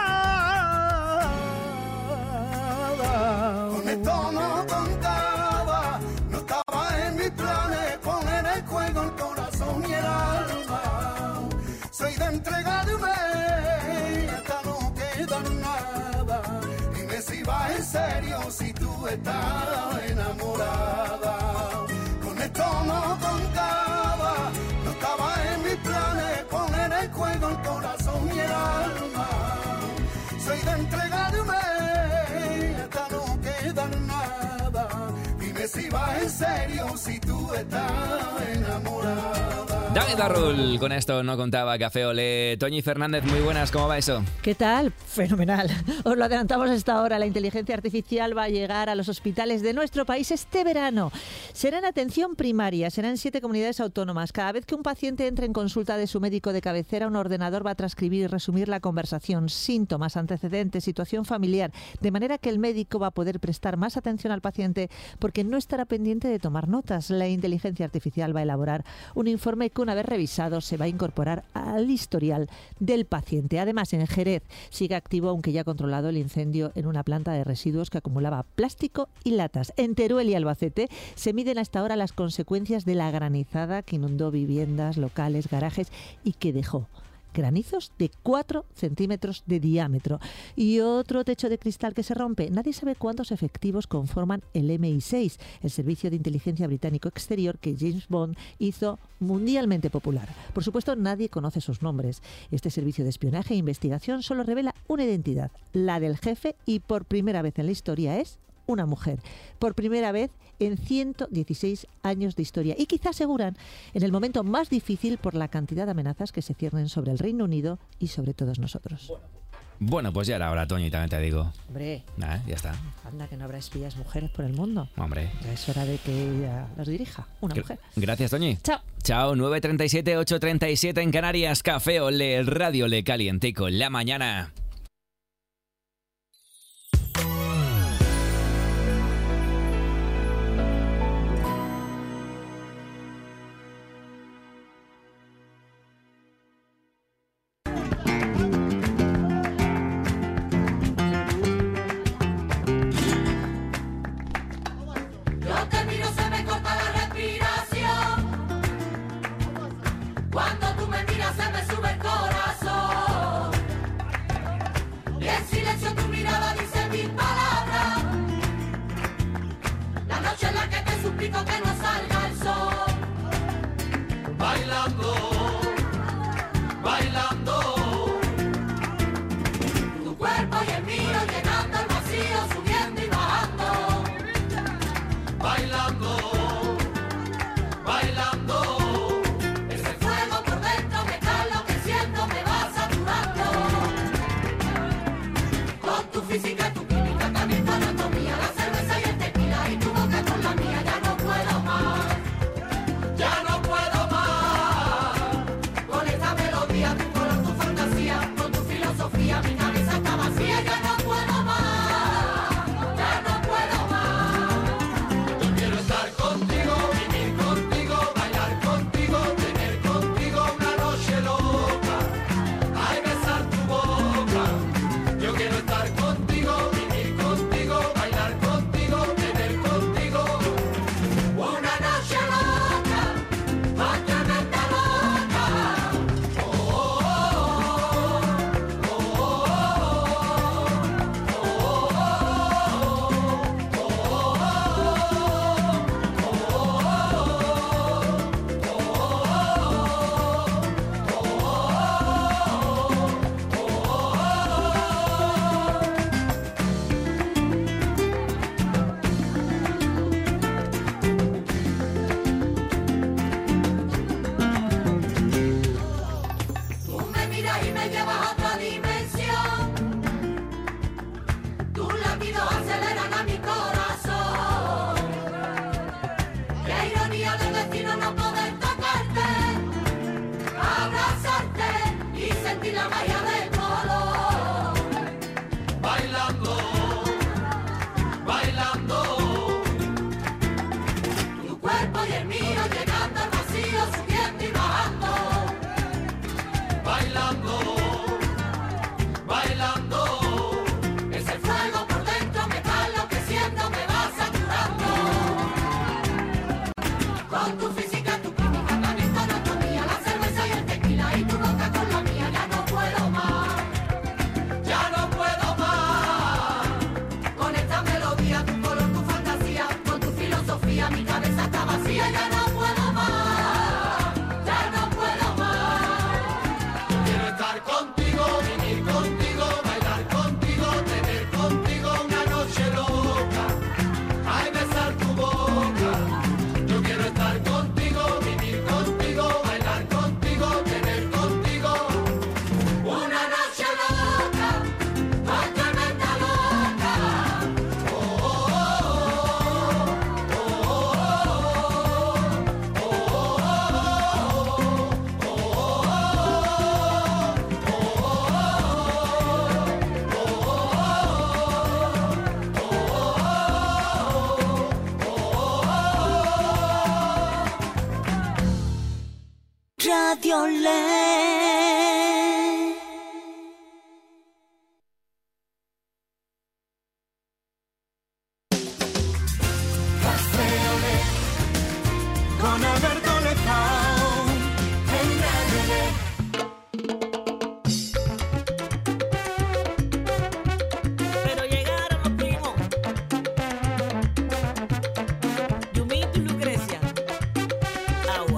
Speaker 3: Con esto no contaba, no estaba en mis planes poner en juego el corazón y el alma. Soy de entregarme hasta no quedar nada. Dime si va en serio, si tú estás enamorada. Con esto no contaba, no estaba en mis planes poner en juego el corazón y el alma. Soy de entregarme hasta no quedar nada. Dime si va en serio, si tú estás enamorada.
Speaker 2: David Barrul, con esto no contaba Café Olé. Toñi Fernández, muy buenas, ¿cómo va eso?
Speaker 18: ¿Qué tal? Fenomenal. Os lo adelantamos a esta hora. La inteligencia artificial va a llegar a los hospitales de nuestro país este verano. Será en atención primaria, será en siete comunidades autónomas. Cada vez que un paciente entre en consulta de su médico de cabecera, un ordenador va a transcribir y resumir la conversación, síntomas, antecedentes, situación familiar, de manera que el médico va a poder prestar más atención al paciente porque no estará pendiente de tomar notas. La inteligencia artificial va a elaborar un informe con una vez revisado, se va a incorporar al historial del paciente. Además, en Jerez sigue activo, aunque ya controlado, el incendio en una planta de residuos que acumulaba plástico y latas. En Teruel y Albacete se miden hasta ahora las consecuencias de la granizada que inundó viviendas, locales, garajes y que dejó granizos de cuatro centímetros de diámetro. Y otro techo de cristal que se rompe. Nadie sabe cuántos efectivos conforman el M I seis, el servicio de inteligencia británico exterior que James Bond hizo mundialmente popular. Por supuesto, nadie conoce sus nombres. Este servicio de espionaje e investigación solo revela una identidad, la del jefe, y por primera vez en la historia es una mujer. Por primera vez en ciento dieciséis años de historia. Y quizás aseguran en el momento más difícil por la cantidad de amenazas que se ciernen sobre el Reino Unido y sobre todos nosotros.
Speaker 2: Bueno, pues ya era hora, Toñi, también te digo.
Speaker 18: Hombre.
Speaker 2: Nah, ya está.
Speaker 18: Anda, que no habrá espías mujeres por el mundo.
Speaker 2: Hombre.
Speaker 18: Ya es hora de que ella los dirija, una
Speaker 2: Gr-
Speaker 18: mujer.
Speaker 2: Gracias, Toñi.
Speaker 18: Chao.
Speaker 2: Chao, nueve treinta y siete, ocho treinta y siete en Canarias. Café Olé, Radio Le Calientico, la mañana.
Speaker 12: Yo te miro, se me corta la respiración. Cuando tú me miras, se me sube el corazón. Y en silencio tu mirada dice mil palabras. La noche en la que te suplico que no salga el sol.
Speaker 14: Bailando, bailando.
Speaker 12: Tu cuerpo y el mío llenando el vacío, subiendo y bajando.
Speaker 14: Bailando, bailando.
Speaker 12: Ese fuego por dentro me cae, lo que siento me va saturando. Con tu física, tu química, también tu anatomía, la cerveza y el tequila y tu boca con la mía, ya no puedo más.
Speaker 14: Ya no puedo más.
Speaker 12: Con esta melodía, tu color, tu fantasía, con tu filosofía, mi cabeza está vacía, ya no puedo más. Ya no puedo más.
Speaker 14: Yo quiero estar contigo, vivir contigo, bailar contigo, tener contigo una noche loca. Ay, besar tu boca. Yo quiero estar contigo, vivir contigo, bailar contigo, tener contigo
Speaker 12: Una noche loca, otra loca.
Speaker 14: Oh, oh, oh,
Speaker 12: Tú me miras y me llevas a otra dimensión. Tus latidos aceleran a mi corazón. Qué ironía del destino no poder tocarte, abrazarte y sentir la magia del color.
Speaker 14: bailando, bailando.
Speaker 12: Tu cuerpo y el mío llegando al vacío, subiendo y bajando.
Speaker 14: Bailando, bailando.
Speaker 12: Ese fuego por dentro me cae, lo que siento me va saturando. Con tu física, tu química, también tu anatomía, la cerveza y el tequila y tu boca con la mía, ya no puedo más.
Speaker 14: Ya no puedo más.
Speaker 12: Con esta melodía, tu color, tu fantasía, con tu filosofía, mi cabeza está vacía, ya no puedo más. Ya no puedo más.
Speaker 14: Quiero estar contigo, vivir contigo, bailar contigo, tener contigo una noche loca. Ay, besar tu boca. Yo quiero estar contigo, vivir contigo, bailar contigo, tener contigo
Speaker 12: Una noche loca, otra mente loca.
Speaker 14: Oh, oh, oh, oh, oh, oh.
Speaker 5: Radio Le.
Speaker 3: Con Alberto Lezao en Radio Le.
Speaker 5: Pero llegaron los primos. Yumito y Lucrecia. Agua.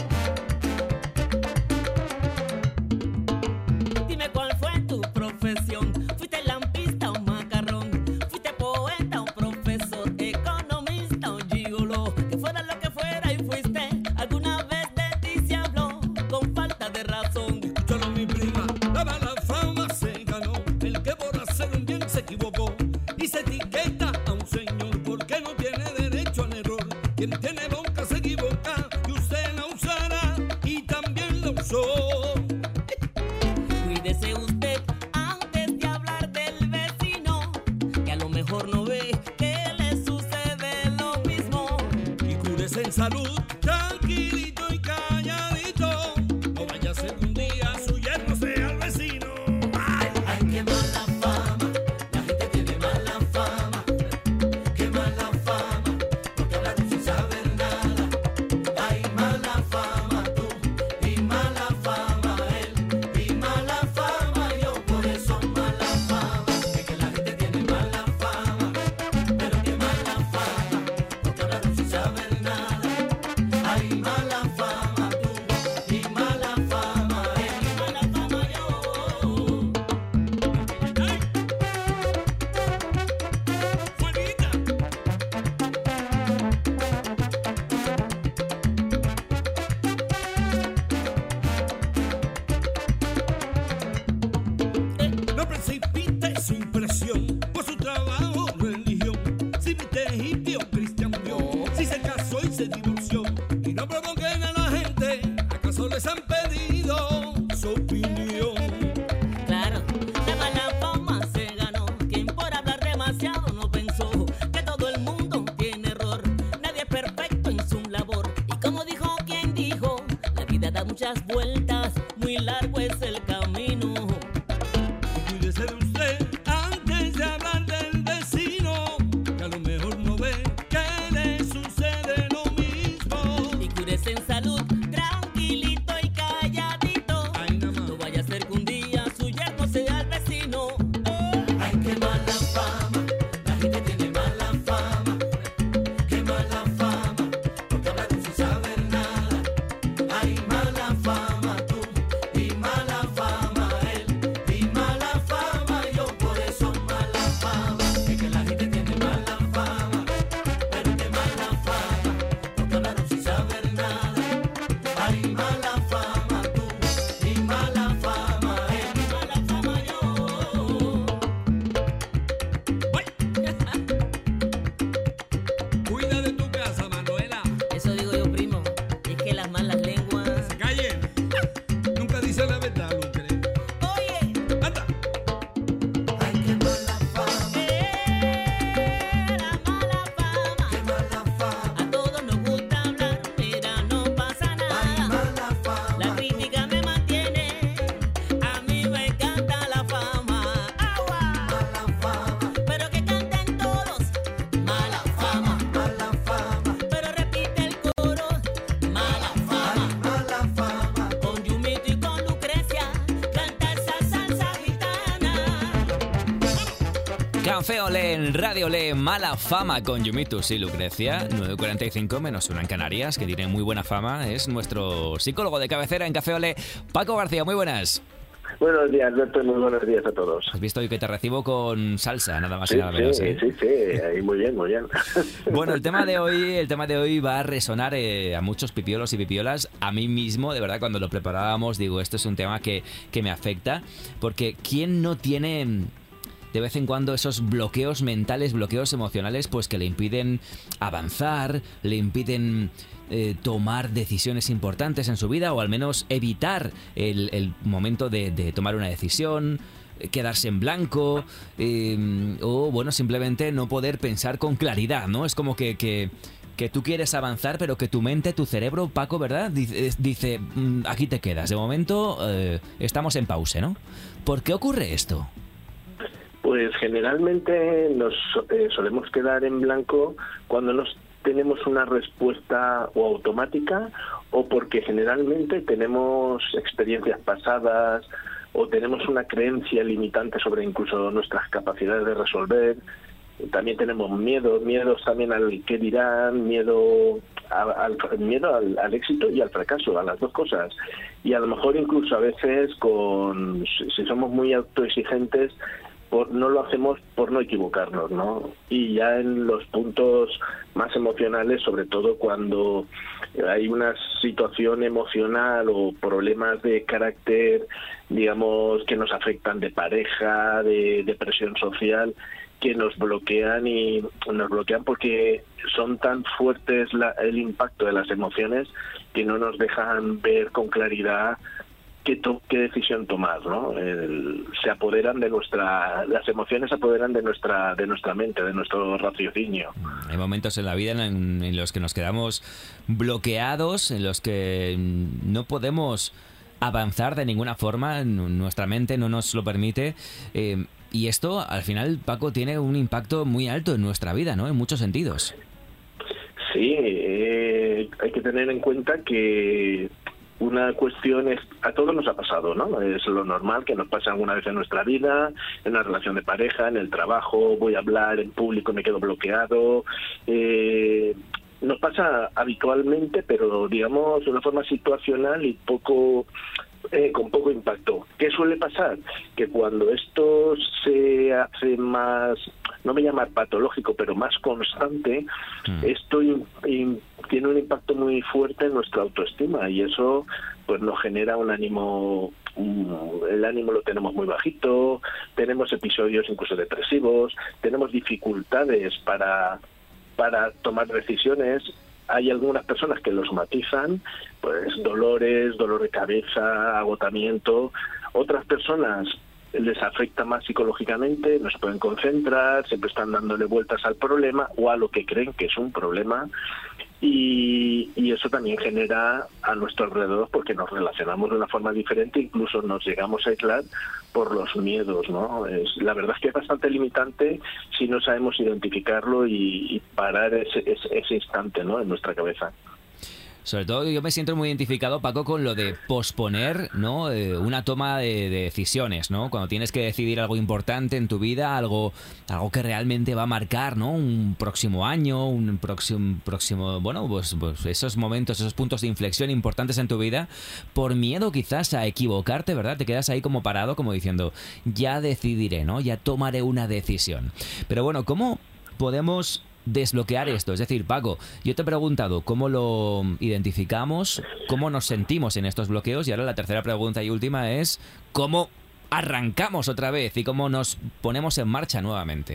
Speaker 5: Dime cuál fue tu profesión. ¿Fuiste lampista o macarrón? ¿Fuiste poeta o profesor? ¿Economista o gigoló? Que fuera lo que fuera y fuiste. ¿Alguna vez de ti se habló? Con falta de razón.
Speaker 14: Escúchalo mi prima, la mala fama se ganó. El que por hacer un bien se equivocó y se etiqueta a un señor porque no tiene derecho al error. Quien tiene boca se equivoca y usted la usará y también la usó.
Speaker 5: Cuídese usted antes de hablar del vecino, que a lo mejor no ve que le sucede lo mismo.
Speaker 14: Y cúrese en salud, tranquilito y calladito. No vaya a ser que un día su yerno sea el vecino. ¡Ay!
Speaker 3: Ay, qué mala fama, la gente tiene mala fama. Qué mala fama, porque hablan sin saber nada. Ay, mala fama tú, y mala fama él, y mala fama yo, por eso mala fama. Es que la gente tiene mala fama, pero qué mala fama, porque hablan sin saber nada. Ay, mala fama tú, y mala fama él, y mala fama yo.
Speaker 14: No precipite su impresión por su trabajo o religión. Si viste hippie o cristiano, si se casó y se divorció. Y no provoquen a la gente, ¿acaso les han pedido su opinión?
Speaker 5: Claro, la mala fama se ganó. Quien por hablar demasiado no pensó que todo el mundo tiene error. Nadie es perfecto en su labor. Y como dijo quien dijo, la vida da muchas vueltas, muy largo es el camino.
Speaker 14: Cuídese de usted antes de hablar del vecino, que a lo mejor no ve que le sucede lo mismo.
Speaker 5: Y cúrese en salud, tranquilito y calladito. No vaya a ser que un día su yerno sea el vecino.
Speaker 3: Ay, qué mala fama, la gente tiene mala fama. Qué mala fama, porque hablan sin saber nada. Ay, mala fama tú, y mala fama él, y mala fama yo, por eso mala fama. Es que la gente tiene mala fama, pero qué mala fama, porque hablan sin saber nada. Ay, mala fama tú, y mala fama él, y mala fama yo.
Speaker 14: Cuida de tu casa, Manuela.
Speaker 5: Eso digo yo, primo. Es que las malas lenguas.
Speaker 14: Calle. Nunca dice la verdad, Lucre.
Speaker 5: Oye,
Speaker 14: anda.
Speaker 3: Ay, qué mala fama,
Speaker 5: la mala fama.
Speaker 3: qué mala fama.
Speaker 5: A todos nos gusta hablar, mira, no pasa
Speaker 3: Ay,
Speaker 5: nada.
Speaker 3: mala fama,
Speaker 5: La crítica me mantiene, a mí me encanta la fama. Agua,
Speaker 3: mala fama,
Speaker 5: pero que canten todos. Mala fama,
Speaker 3: mala fama,
Speaker 5: pero repite el coro. Mala fama,
Speaker 3: mala fama.
Speaker 5: con Yumito y con Lucrecia, canta esa salsa gitana.
Speaker 2: Café Olé en Radio Olé, mala fama con Yumitus y Lucrecia. nueve cuarenta y cinco menos una en Canarias, que tiene muy buena fama. Es nuestro psicólogo de cabecera en Café Olé, Paco García. Muy buenas.
Speaker 19: Buenos días, Alberto, muy buenos días a todos.
Speaker 2: Has visto hoy que te recibo con salsa, nada más y
Speaker 19: Sí,
Speaker 2: nada menos.
Speaker 19: sí,
Speaker 2: ¿eh?
Speaker 19: sí, sí, ahí muy bien, muy bien.
Speaker 2: Bueno, el tema de hoy, el tema de hoy va a resonar eh, a muchos pipiolos y pipiolas. A mí mismo, de verdad, cuando lo preparábamos, digo, esto es un tema que, que me afecta, porque ¿quién no tiene de vez en cuando esos bloqueos mentales, bloqueos emocionales, pues que le impiden avanzar, le impiden eh, tomar decisiones importantes en su vida, o al menos evitar el, el momento de, de tomar una decisión, quedarse en blanco, eh, o bueno, simplemente no poder pensar con claridad, ¿no? Es como que, que, que tú quieres avanzar, pero que tu mente, tu cerebro, Paco, ¿verdad? Dice, dice mm, aquí te quedas. De momento eh, estamos en pausa, ¿no? ¿Por qué ocurre esto?
Speaker 19: Pues generalmente nos eh, solemos quedar en blanco cuando nos tenemos una respuesta o automática o porque generalmente tenemos experiencias pasadas o tenemos una creencia limitante sobre incluso nuestras capacidades de resolver. También tenemos miedo, miedos también al qué dirán, miedo, a, al, miedo al, al éxito y al fracaso, a las dos cosas. Y a lo mejor incluso a veces, con si somos muy autoexigentes, por, no lo hacemos por no equivocarnos, ¿no? Y ya en los puntos más emocionales, sobre todo cuando hay una situación emocional o problemas de carácter, digamos, que nos afectan de pareja, de, de presión social, que nos bloquean y nos bloquean porque son tan fuertes la, el impacto de las emociones que no nos dejan ver con claridad qué, to, qué decisión tomar, ¿no? El, se apoderan de nuestra, las emociones se apoderan de nuestra, de nuestra mente, de nuestro raciocinio.
Speaker 2: Hay momentos en la vida en, en los que nos quedamos bloqueados, en los que no podemos avanzar de ninguna forma, nuestra mente no nos lo permite. Eh, Y esto, al final, Paco, tiene un impacto muy alto en nuestra vida, ¿no? En muchos sentidos.
Speaker 19: Sí, eh, hay que tener en cuenta que una cuestión es, a todos nos ha pasado, ¿no? Es lo normal que nos pase alguna vez en nuestra vida, en una relación de pareja, en el trabajo, voy a hablar en público y me quedo bloqueado. Eh, nos pasa habitualmente, pero digamos de una forma situacional y poco... Eh, con poco impacto. ¿Qué suele pasar? Que cuando esto se hace más, no me llamar patológico, pero más constante, mm. esto in, in, tiene un impacto muy fuerte en nuestra autoestima y eso pues nos genera un ánimo, um, el ánimo lo tenemos muy bajito, tenemos episodios incluso depresivos, tenemos dificultades para, para tomar decisiones. Hay algunas personas que los matizan, pues dolores, dolor de cabeza, agotamiento. Otras personas les afecta más psicológicamente, no se pueden concentrar, siempre están dándole vueltas al problema o a lo que creen que es un problema. Y, y eso también genera a nuestro alrededor porque nos relacionamos de una forma diferente, incluso nos llegamos a aislar por los miedos, ¿no? Es, la verdad es que es bastante limitante si no sabemos identificarlo y, y parar ese, ese, ese instante, ¿no? En nuestra cabeza.
Speaker 2: Sobre todo yo me siento muy identificado, Paco, con lo de posponer, ¿no? Eh, una toma de, de decisiones, ¿no? Cuando tienes que decidir algo importante en tu vida, algo algo que realmente va a marcar, ¿no? Un próximo año, un próximo, próximo bueno, pues, pues esos momentos, esos puntos de inflexión importantes en tu vida, por miedo quizás a equivocarte, ¿verdad? Te quedas ahí como parado, como diciendo, ya decidiré, ¿no? Ya tomaré una decisión. Pero bueno, ¿cómo podemos desbloquear esto? Es decir, Paco, yo te he preguntado cómo lo identificamos, cómo nos sentimos en estos bloqueos y ahora la tercera pregunta y última es cómo arrancamos otra vez y cómo nos ponemos en marcha nuevamente.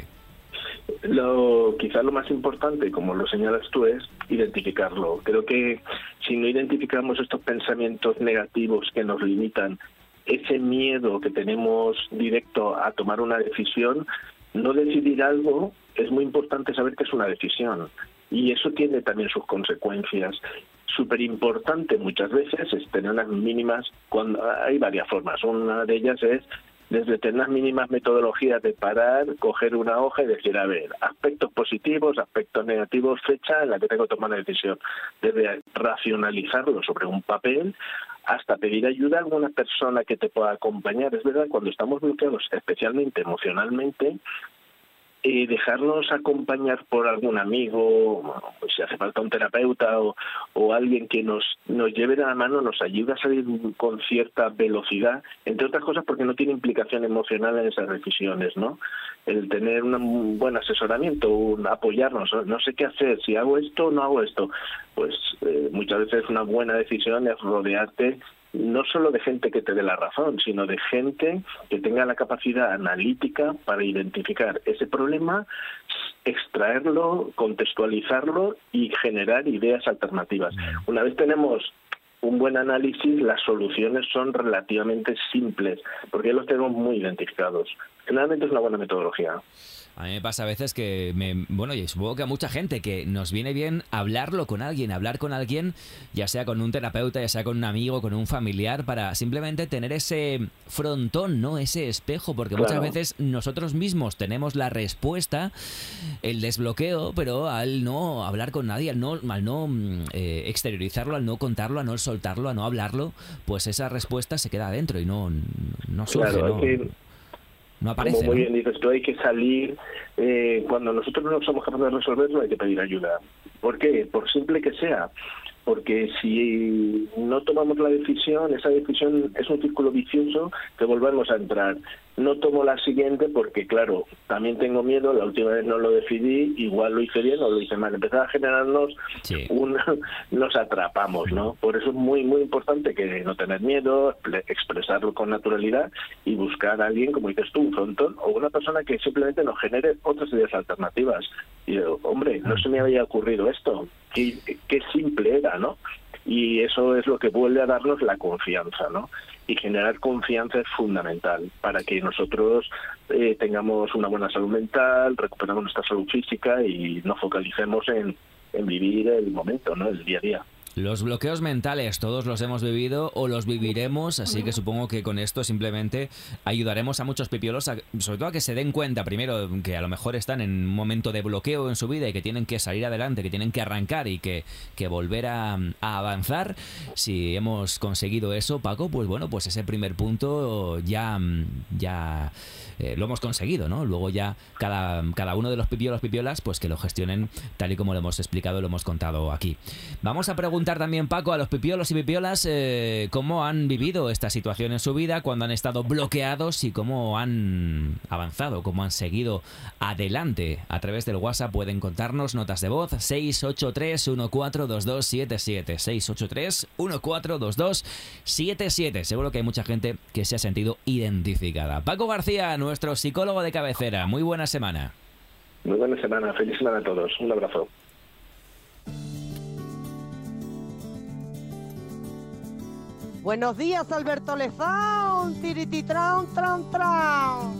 Speaker 19: Lo, quizás lo más importante, como lo señalas tú, es identificarlo. Creo que si no identificamos estos pensamientos negativos que nos limitan, ese miedo que tenemos directo a tomar una decisión, no decidir algo, es muy importante saber que es una decisión y eso tiene también sus consecuencias. Súper importante muchas veces es tener unas mínimas, cuando hay varias formas. Una de ellas es desde tener unas mínimas metodologías de parar, coger una hoja y decir, a ver, aspectos positivos, aspectos negativos, fecha en la que tengo que tomar una decisión. Desde racionalizarlo sobre un papel hasta pedir ayuda a alguna persona que te pueda acompañar. Es verdad, cuando estamos bloqueados, especialmente emocionalmente, eh, dejarnos acompañar por algún amigo, si hace falta un terapeuta o, o alguien que nos, nos lleve de la mano, nos ayuda a salir con cierta velocidad, entre otras cosas porque no tiene implicación emocional en esas decisiones, ¿no? El tener un buen asesoramiento, un apoyarnos, no sé qué hacer, si hago esto o no hago esto, pues eh, muchas veces una buena decisión es rodearte no solo de gente que te dé la razón, sino de gente que tenga la capacidad analítica para identificar ese problema, extraerlo, contextualizarlo y generar ideas alternativas. Una vez tenemos un buen análisis, las soluciones son relativamente simples, porque ya los tenemos muy identificados. Generalmente es una buena metodología.
Speaker 2: A mí me pasa a veces que, me, bueno, y supongo que a mucha gente, que nos viene bien hablarlo con alguien, hablar con alguien, ya sea con un terapeuta, ya sea con un amigo, con un familiar, para simplemente tener ese frontón, ¿no? Ese espejo, porque
Speaker 19: Claro.
Speaker 2: muchas veces nosotros mismos tenemos la respuesta, el desbloqueo, pero al no hablar con nadie, al no, al no eh, exteriorizarlo, al no contarlo, al no soltarlo, a no hablarlo, pues esa respuesta se queda adentro y no, no surge,
Speaker 19: Claro,
Speaker 2: ¿no?
Speaker 19: es que,
Speaker 2: No aparece,
Speaker 19: como muy
Speaker 2: ¿no?
Speaker 19: bien dices tú, hay que salir. Eh, cuando nosotros no somos capaces de resolverlo, hay que pedir ayuda. ¿Por qué? Por simple que sea. Porque si no tomamos la decisión, esa decisión es un círculo vicioso que volvemos a entrar. No tomo la siguiente porque, claro, también tengo miedo, la última vez no lo decidí, igual lo hice bien o lo hice mal. Empezar a generarnos,
Speaker 2: sí.
Speaker 19: un, nos atrapamos, ¿no? Por eso es muy, muy importante que no tener miedo, expresarlo con naturalidad y buscar a alguien, como dices tú, un frontón o una persona que simplemente nos genere otras ideas alternativas. Y yo, hombre, no se me había ocurrido esto, qué, qué simple era, ¿no? Y eso es lo que vuelve a darnos la confianza, ¿no? Y generar confianza es fundamental para que nosotros eh, tengamos una buena salud mental, recuperamos nuestra salud física y nos focalicemos en, en vivir el momento, ¿no? El día a día.
Speaker 2: Los bloqueos mentales, todos los hemos vivido o los viviremos, así que supongo que con esto simplemente ayudaremos a muchos pipiolos, a, sobre todo a que se den cuenta, primero, que a lo mejor están en un momento de bloqueo en su vida y que tienen que salir adelante, que tienen que arrancar y que, que volver a, a avanzar. Si hemos conseguido eso, Paco, pues bueno, pues ese primer punto ya, ya eh, lo hemos conseguido, ¿no? Luego ya cada, cada uno de los pipiolos, pipiolas, pues que lo gestionen tal y como lo hemos explicado, lo hemos contado aquí. Vamos a preguntar también, Paco, a los pipiolos y pipiolas eh, cómo han vivido esta situación en su vida, cuando han estado bloqueados y cómo han avanzado, cómo han seguido adelante. A través del WhatsApp pueden contarnos notas de voz seis ocho tres, uno cuatro dos dos siete siete, seis ocho tres, uno cuatro dos dos siete siete. Seguro que hay mucha gente que se ha sentido identificada. Paco García, nuestro psicólogo de cabecera, muy buena semana.
Speaker 19: Muy buena semana, feliz semana a todos, un abrazo.
Speaker 20: Buenos días, Alberto Lezón, tirititran, tran, tran.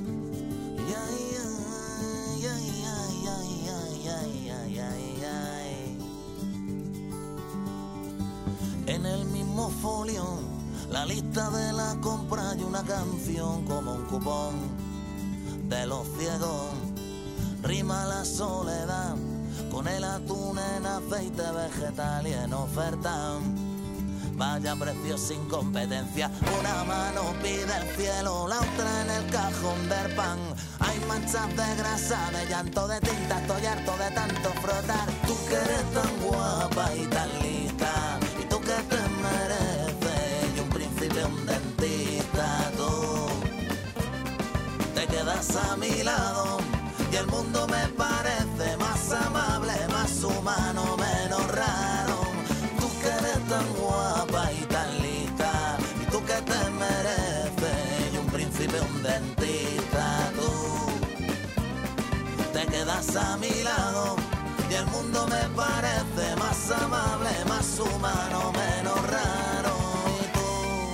Speaker 21: En el mismo folio, la lista de la compra y una canción como un cupón de los ciegos. Rima la soledad con el atún en aceite vegetal y en oferta. Vaya precio sin competencia, una mano pide el cielo, la otra en el cajón del pan. Hay manchas de grasa, de llanto, de tinta, estoy harto de tanto frotar. Tú que eres tan guapa y tan lista, y tú que te mereces, y un príncipe, un dentista, tú te quedas a mi lado, y el mundo me parece más amable, más humano, menos raro. Tú que eres tan guapa y tan lista, y tú que te mereces, y un príncipe, un dentista, tú te quedas a mi lado, y el mundo me parece más amable, más humano, menos raro. Y tú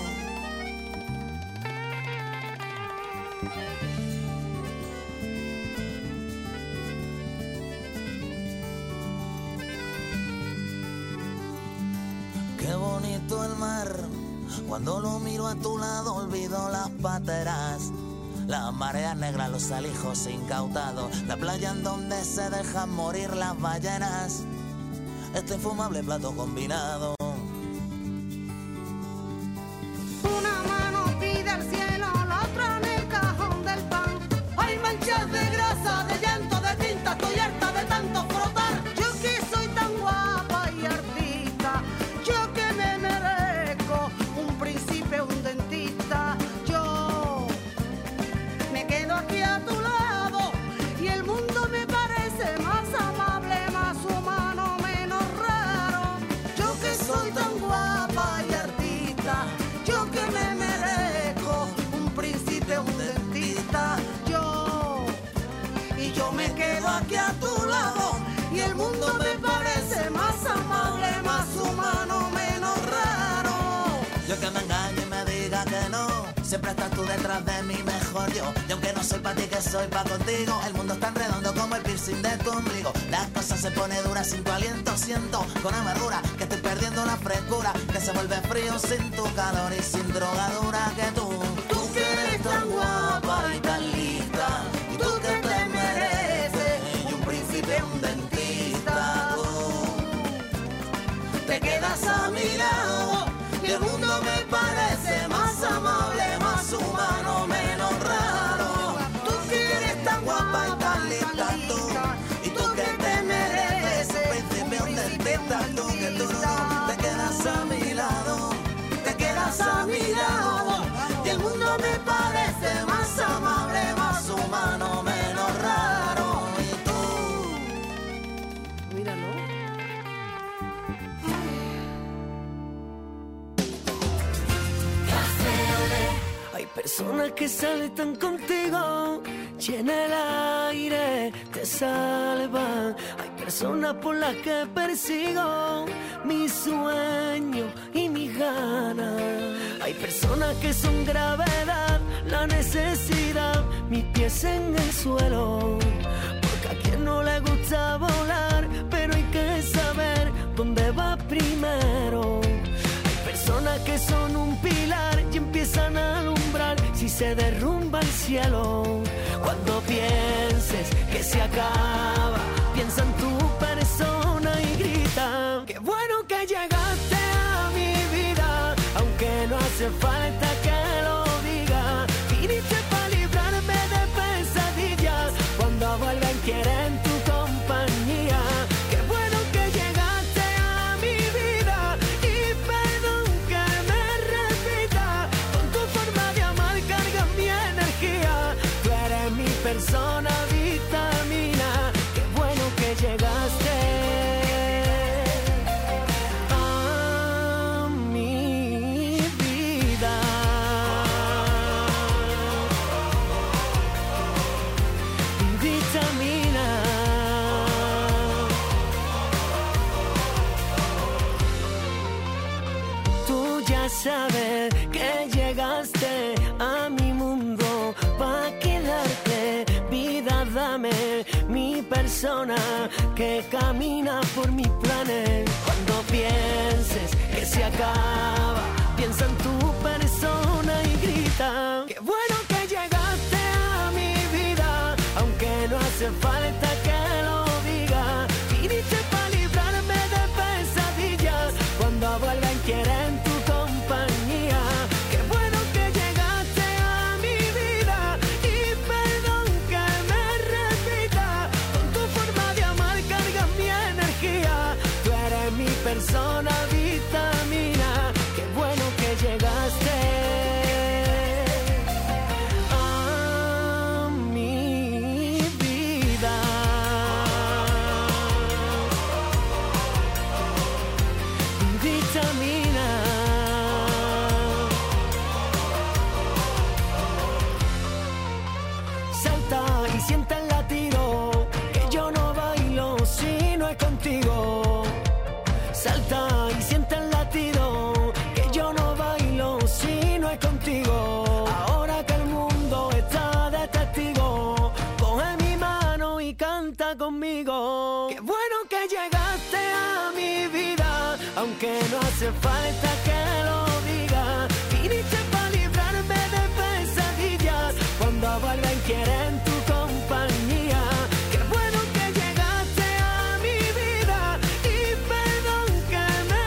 Speaker 21: qué bonito el mar, cuando lo miro a tu lado olvido las pateras, las mareas negras, los alijos incautados, la playa en donde se dejan morir las ballenas, este infumable plato combinado.
Speaker 20: Una mano pide al cielo, la otra en el cajón del pan. Hay manchas de grasa, de llanto, de tinta, estoy harta de tanto frotar. Yo que soy tan guapa y artista, yo que me merezco un príncipe, un dentista. Yo me quedo aquí a tu lado y el mundo me parece más amable, más humano, menos raro. Yo que soy tan guapa y artista, yo que me merezco un príncipe, un dentista. Yo, y yo me quedo aquí a tu lado y el mundo me parece más amable, más humano, menos raro.
Speaker 21: Yo que me engañe y me diga que no, siempre estás tú detrás de mi mejor por Dios. Y aunque no soy pa' ti, que soy pa' contigo, el mundo es tan redondo como el piercing de tu ombligo. Las cosas se pone duras sin tu aliento, siento con amargura que estoy perdiendo la frescura, que se vuelve frío sin tu calor y sin drogadura que tú. Tú que eres tan guapa y tan lista, y tú que te mereces, y un príncipe, un dentista, tú te quedas a mi lado, y el mundo me parece más amable, más humano, menos raro. Tú que eres tan guapa y tan lista, tú, y tú que te mereces, un príncipe, un dentista, tú que tú te quedas a mi lado, te quedas a mi lado, y el mundo me parece más amable, más humano, menos raro. Y tú,
Speaker 6: míralo.
Speaker 1: Hay personas que saltan contigo, llena el aire, te salvan. Hay personas por las que persigo mis sueños y mis ganas. Hay personas que son gravedad, la necesidad, mis pies en el suelo. Porque a quien no le gusta volar, pero hay que saber dónde va primero. Personas que son un pilar y empiezan a alumbrar si se derrumba el cielo. Cuando pienses que se acaba, piensa en tu persona y grita: qué bueno que llegaste a mi vida, aunque no hace falta que lo diga. Viniste para librarme de pesadillas, cuando vuelven quieren tu compañía. Qué bueno que llegaste a mi vida y perdón que me repita, con tu forma de amar cargas mi energía. Tú eres mi persona vitamina. Qué bueno que llegaste a mi vida. Vitamina. Tú ya sabes que llegaste a mi mundo pa' quedarte. Vida, dame mi persona que camina por mis planes. Cuando pienses que se acaba, piensa en tu persona y grita: qué bueno que llegaste a mi vida, aunque no hace falta que lo diga. Viniste para librarme de pesadillas, cuando vuelven quieren tu compañía. Qué bueno que llegaste a mi vida y perdón que me repita, con tu forma de amar cargas mi energía. Tú eres mi persona vitamina. Qué bueno que llegaste a mi vida. Vitamina. Salta y sienta el latido, que yo no bailo si no es contigo. Salta y sienta el latido, que yo no bailo si no es contigo. Ahora que el mundo está de testigo, coge mi mano y canta conmigo. Qué bueno que llegaste a mi vida, aunque no hace falta que